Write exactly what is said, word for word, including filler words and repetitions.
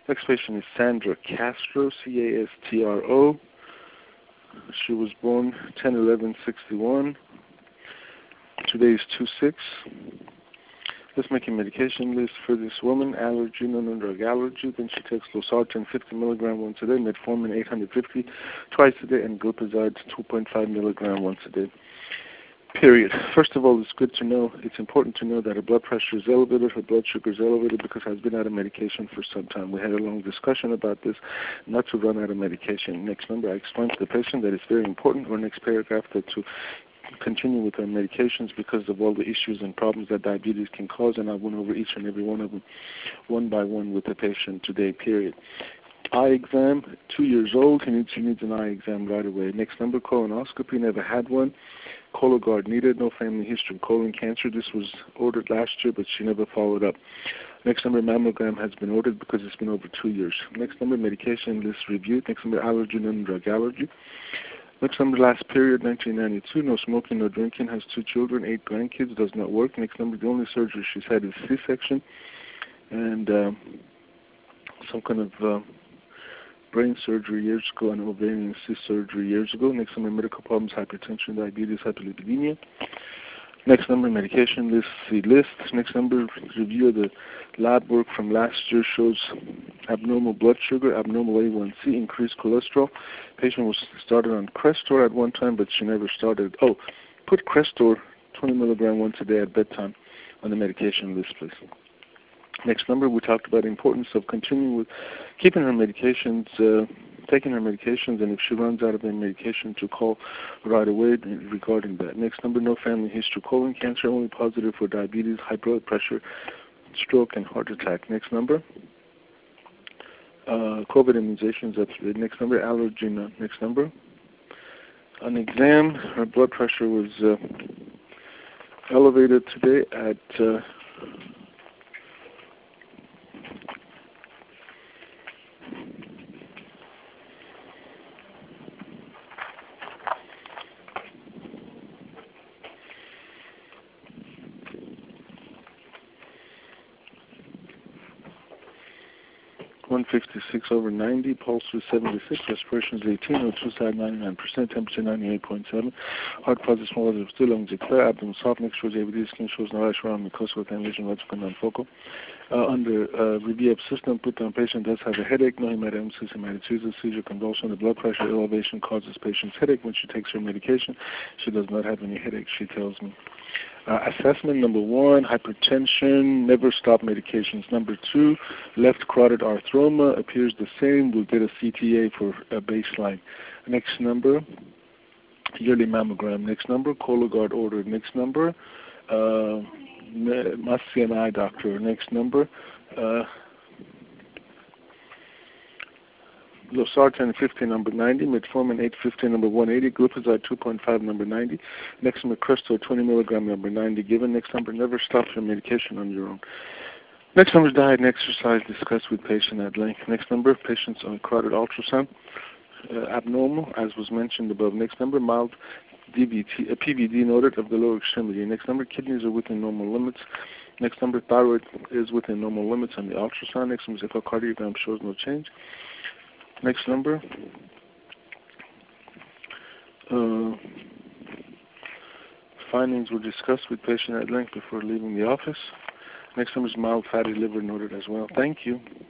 Next patient is Sandra Castro, C A S T R O. She was born ten eleven sixty-one. Today is two six. Let's make a medication list for this woman. Allergy, non-drug allergy. Then she takes losartan fifty milligram once a day, metformin eight hundred fifty twice a day, and glipizide two point five milligram once a day. Period. First of all, it's good to know, it's important to know that her blood pressure is elevated, her blood sugar is elevated because has been out of medication for some time. We had a long discussion about this, not to run out of medication. Next number, I explained to the patient that it's very important, or next paragraph, that to continue with our medications because of all the issues and problems that diabetes can cause, and I went over each and every one of them one by one with the patient today, period. Eye exam, two years old, he needs, he needs an eye exam right away. Next number, colonoscopy, never had one. Cologuard needed, no family history of colon cancer. This was ordered last year, but she never followed up. Next number, mammogram has been ordered because it's been over two years. Next number, medication list reviewed. Next number, allergy, non-drug allergy. Next number, last period, nineteen ninety-two, no smoking, no drinking, has two children, eight grandkids, does not work. Next number, the only surgery she's had is C-section and uh, some kind of uh, brain surgery years ago and ovarian cyst surgery years ago. Next number, medical problems, hypertension, diabetes, hyperlipidemia. Next number, medication list, see list. Next number, review of the lab work from last year shows abnormal blood sugar, abnormal A one C, increased cholesterol. Patient was started on Crestor at one time, but she never started. Oh, put Crestor twenty milligram once a day at bedtime on the medication list, please. Next number, we talked about the importance of continuing with keeping her medications, uh, taking her medications, and if she runs out of her medication, to call right away regarding that. Next number, no family history, colon cancer, only positive for diabetes, high blood pressure, stroke, and heart attack. Next number, uh, COVID immunizations. That's the next number, allergy. Next number, on exam, her blood pressure was uh, elevated today at uh, one fifty-six over ninety, pulse was seventy-six, respiration is eighteen, O two side ninety-nine percent, temperature ninety-eight point seven, heart pulse is smaller, still lungs declare, abdomen soft, next shows A B D, skin shows no rash around mucosal with vision, electrical non-focal. Uh, under uh, review of system, put down patient does have a headache, no hematemesis, hematochezis, seizure, convulsion, the blood pressure elevation causes patient's headache. When she takes her medication, she does not have any headache, she tells me. Uh, assessment number one, hypertension, never stop medications. Number two, left carotid arthroma appears the same. We'll get a C T A for a baseline. Next number, yearly mammogram. Next number, Cologuard ordered. Next number, uh, must see an eye doctor. Next number, uh, losartan fifty, number ninety, metformin eight fifty, number one eighty, glipizide two point five, number ninety. Next number, Crestor twenty milligram, number ninety given. Next number, never stop your medication on your own. Next number, diet and exercise discussed with patient at length. Next number, patients on carotid ultrasound, uh, abnormal, as was mentioned above. Next number, mild D V T, uh, P V D noted of the lower extremity. Next number, kidneys are within normal limits. Next number, thyroid is within normal limits on the ultrasound. Next number, echocardiogram shows no change. Next number, uh, findings were discussed with patient at length before leaving the office. Next number is mild fatty liver noted as well. Thank you.